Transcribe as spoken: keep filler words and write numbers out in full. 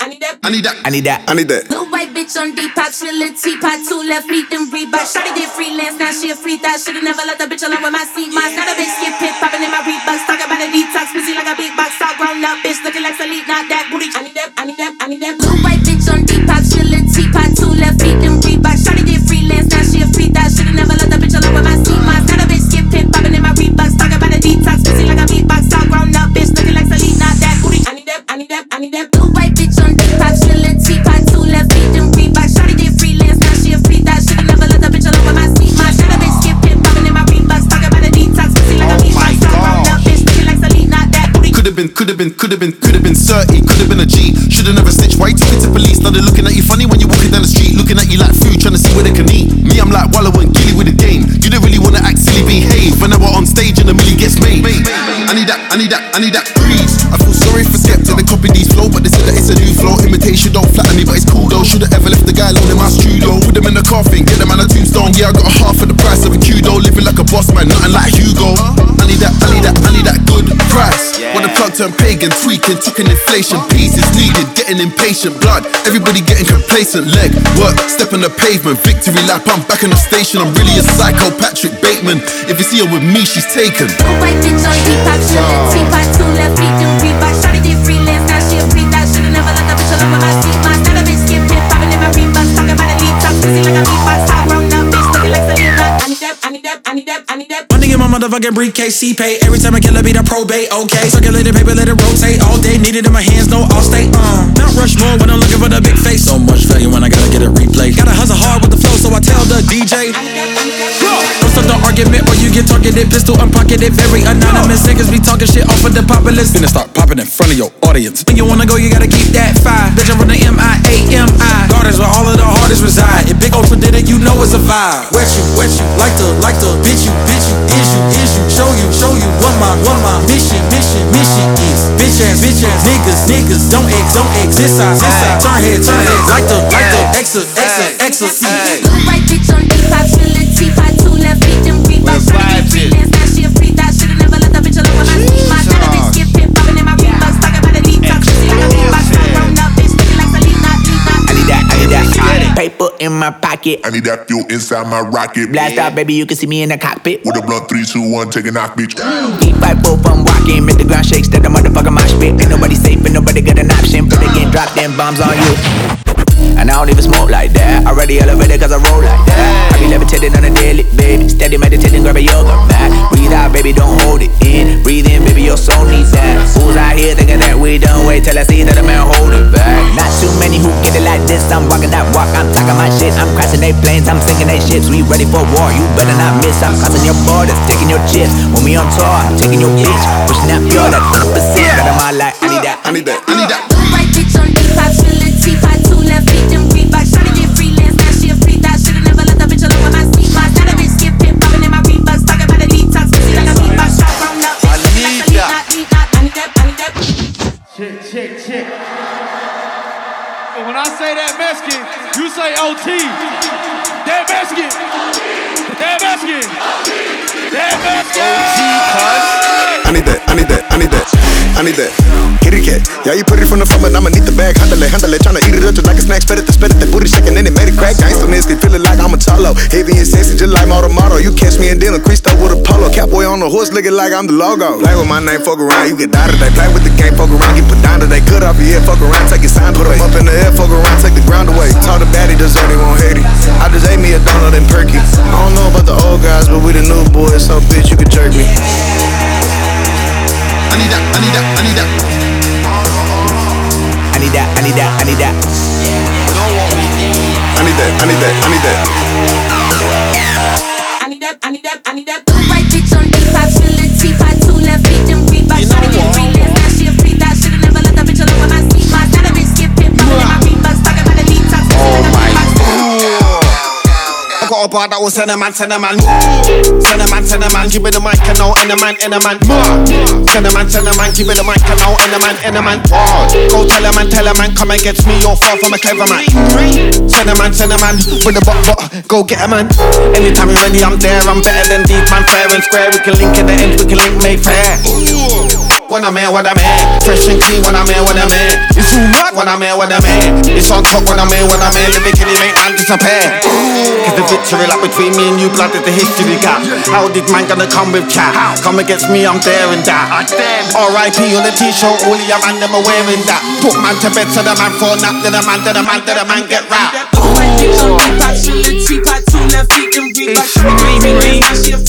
need that, I need that, I need that, I need that. Little white bitch on Depop, she a little teapot, two left feet, them Reebok. Shawty did freelance, now she a free thought. Should've never let the bitch alone with my seat moss. Now the bitch get pit popping in my Reeboks, talking about a detox, busy like a big box, all grown up bitch, looking like Salid, not that booty. I need that, I need that, I need that. Little white bitch on Depop, she a little teapot, two left feet, them Reebok. Shawty did freelance, now she a free thought. Should've never let the bitch alone with my seat moss. Now the bitch get pit popping in my Reeboks, talking about a detox, busy like a big box, all grown up bitch, looking like Salid, not that booty. I need that, I need that, I need that. Little white bitch on Depop, she a little teapot, two left feet, them Reebok. Shawty did freelance, now she a free thought. Should've never let the bitch alone with my seat moss. Now the bitch get pit popping in my Reeboks, talking about a detox, busy like a big box, all grown up bitch, looking like Salid, not that booty. Could've been, could've been, could've been, could've been thirty, could've been a G. Should've never snitched, why you took it to police? Now they're looking at you funny when you're walking down the street, looking at you like food, trying to see where they can eat. Me, I'm like Wallow and Gilly with the game. You don't really wanna act silly, behave. When I was on stage and a milli gets made. I need that, I need that, I need that breeze. I feel sorry for Skepta, they copy these flow, but they said that it's a new flow. Imitation don't flatter me, but it's cool though. Should've ever left the guy alone in my studio. Put them in the coffin, get them on a tombstone. Yeah, I got a half of the price of a Kudo. Living like a boss man, nothing like Hugo. I need that, I need that, I need that good price. When the plug turn pagan, tweaking, talking inflation. Peace is needed, getting impatient. Blood, everybody getting complacent. Leg, work, step on the pavement. Victory lap, I'm back in the station. I'm really a psycho, Patrick Bateman. If you see her with me, she's taken. Little white bitch on Depop, she a little teapot, two left feet, them Reebok. Shawty did freelance, now she a free thought. Should've never let the bitch alone with my seat moss. Now the bitch get pit popping in my Reeboks, talking about a detox, busy like a beatbox, all grown up bitch, looking like Salid. I need that, I need that, I need that, I need that. Money in my motherfucking briefcase, C-pay. Every time I kill a beat, I probate, okay. Circulated paper, let it rotate all day. Need it in my hands, no all state, uh. Not rush more when I'm looking for the big face. So much value when I gotta get it replay. Gotta hustle hard with the flow, so I tell the D J. Don't start the argument or you get targeted. Pistol unpocketed, very anonymous. Niggas be talking shit off of the populace. Finna start popping in front of your audience. When you wanna go, you gotta keep that fire. Bitch, I'm from the M I A M I. Gardeners where all of the hardest reside. If Big Ultra did it, you know it's a vibe. Wet you, wet you, like to, like to, bitch you, bitch you, is you, is you. Show you, show you what my, what my mission, mission, mission is. Bitch ass, bitch ass, niggas, niggas, don't ex, don't exist. I, turn head, turn head, like the, like the, exit, exit, exit. Little white bitch on Depop, she a little teapot, two left feet, them Reeboks. Shawty did freelance, now she a free thought. Should've never let the bitch alone with my seat moss. Now the bitch get pit popping in my Reeboks, talking about a detox, busy like a beatbox, all grown up bitch, looking like Salid, not I need that, I need that. Paper in my pocket. I need that fuel inside my rocket. Blast out, baby, you can see me in the cockpit. With a blunt, three, two, one, take a knock, bitch. Deep five, both, I'm walking. Make the ground shake, step the motherfucker mosh pit. Ain't nobody safe, ain't nobody got an option. Put it get dropped, them bombs on you. And I don't even smoke like that. Already elevated cause I roll like that. I be levitating on a daily, baby. Steady meditating, grab a yoga mat. Breathe out, baby, don't hold it in. Breathe in, baby, your soul needs that. Fools out here thinking that we done. Wait till I see that a man hold it back. Not too many who get it like this. I'm walking that walk, I'm talking my shit. I'm crashing they planes, I'm sinking they ships. We ready for war, you better not miss. I'm crossing your borders, taking your chips. When we on tour, I'm taking your bitch. Pushing that pure, that one hundred percent. Got in my life, I need that, I need that, I need that. Little white bitch on Depop, she a little teapot, two left feet, them Reebok. Shawty did freelance, now she a free thought. Should've never let the bitch alone with my seat moss. Now the bitch get pit popping in my Reeboks, talking about a detox, busy like a beatbox, all grown up bitch, looking like Salid, not me, not. I need that, I need that. Chick, chick, chick. And when I say that Mexican, you say O T. That Mexican. That Mexican. That Mexican. I need that, I need that, I need that, I need that. Kitty cat, yeah, you put it from the front, but I'ma need the bag. Handle it, handle it, tryna eat it up just like a snack. Spit it, spit it, that booty shaking, then it made it crack. Gangsta-ness, they feelin' like I'm a cholo. Heavy and sexy, just like Moto. You catch me in dinner, creased up with a polo. Cowboy on the horse, looking like I'm the logo. Play with my name, fuck around, you get die today. Play with the game, fuck around, get put down today. Cut off your head, fuck around, take your sign, put 'em up in the air, fuck around, take the ground away. Talk the baddie, dessert, they won't hate it. I just ate me a donut and perky. I don't know about the old guys, but we the new boys, so bitch, you can jerk me. I need that, I need that, I need that. I need that, I need that, I need that. I need that, I need that, I need that. I need that, I need that, I need that. Little white bitch on Depop, she a little teapot, two left feet, them Reeboks. Shawty did freelance, now she a free thought. Should've never let the bitch alone with my seat moss. Now the bitch get pit popping in my Reeboks, talking about a detox, busy like a beatbox. I got a bar that will send a man, send a man. Send a man, send a man, give me the mic and now, and a man, and a man. Send a man, send a man, give me the mic and now, and a man, and a man. Go tell a man, tell a man, come and get me, you're far from a clever man. Send a man, send a man, with the butt, butt, go get a man. Anytime you're ready, I'm there, I'm better than deep man, fair and square. We can link in the end, we can link Mayfair. when I'm here, when I'm here. Fresh and clean when I'm here, when I'm here. It's all mad when I'm here, when I'm here. It's on top when I'm here, when I'm here. Lyrically make man disappear. Cause the victory like between me and you, blood is the history gap. How did man gonna come with chat? Come against me, I'm there and that. R I P on the t-shirt, all of your man them are wearing that. Put man to bed so the man for nap, to the man, to the man, to the man get rap. Teapot, teapot, two left feet, them read back.